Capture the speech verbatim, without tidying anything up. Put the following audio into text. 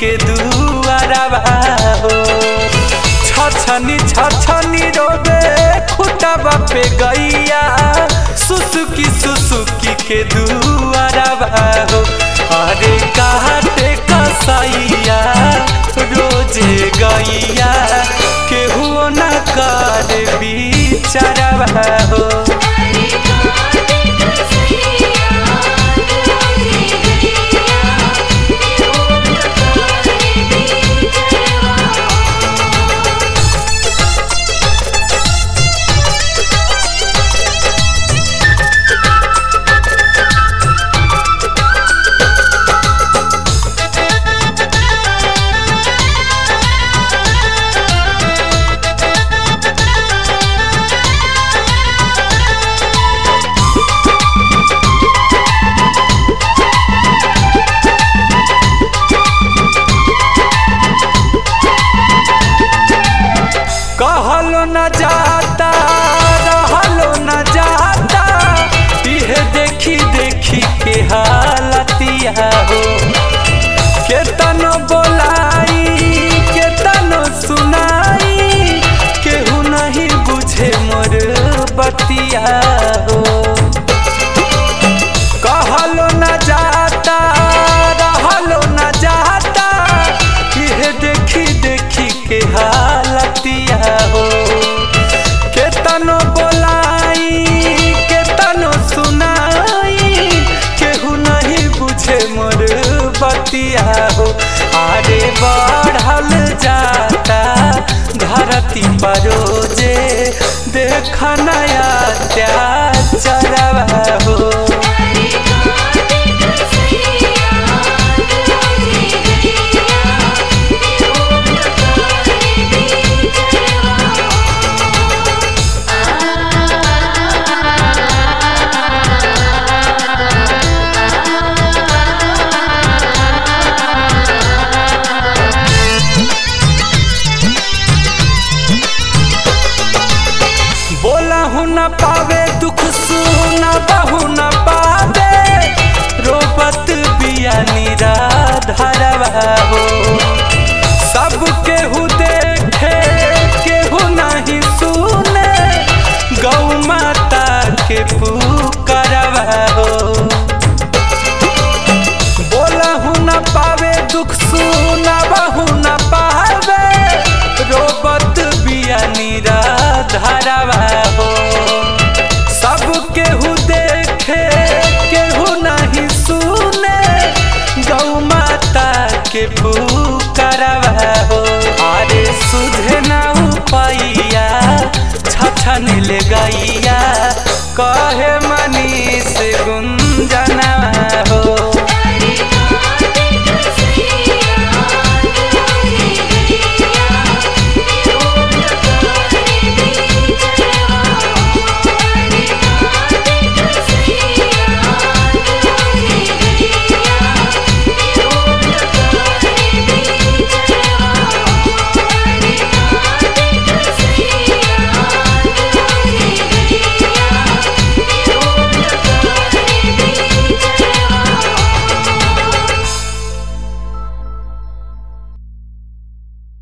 के दुआरवा हो। छछनी छछनी रोबे खुटबा पे गैया सुसुकी सुसुकी के दुआरवा हो। अरे काटे कसैया रोजे गैया केहू न कर बिचारवा हो। कहलो न जाता रहलो न जाता इहे देखी देखी के हालतिया हो। केतनो बोलाई केतनो सुनाई केहू नहीं बुझे मोर बतिया हो। कहलो न जाता रहलो न जाता इहे देखी देखी के हालतिया हो। केतनो बोलाई केतनो सुनाई केहू नहीं बुझे मोर बतिया हो। अरे बढ़ल जाता धरती पर रोजे देख नया त्याचरवा हो। बोलहु न पावे दुख सुना बहु न पावे रोपत बिया निराधरवा हो। सब केहू देखे केहू नहीं सुने गौ माता के पुकारवा हो। बोलहु न पावे दुख सुना बहु न पावे रोपत बिया निराधरवा हो। सब केहू देखे केहू नहीं सुने गौ माता के पुकारवा हो। अरे सुधे ना उपाइया छछन ले गैया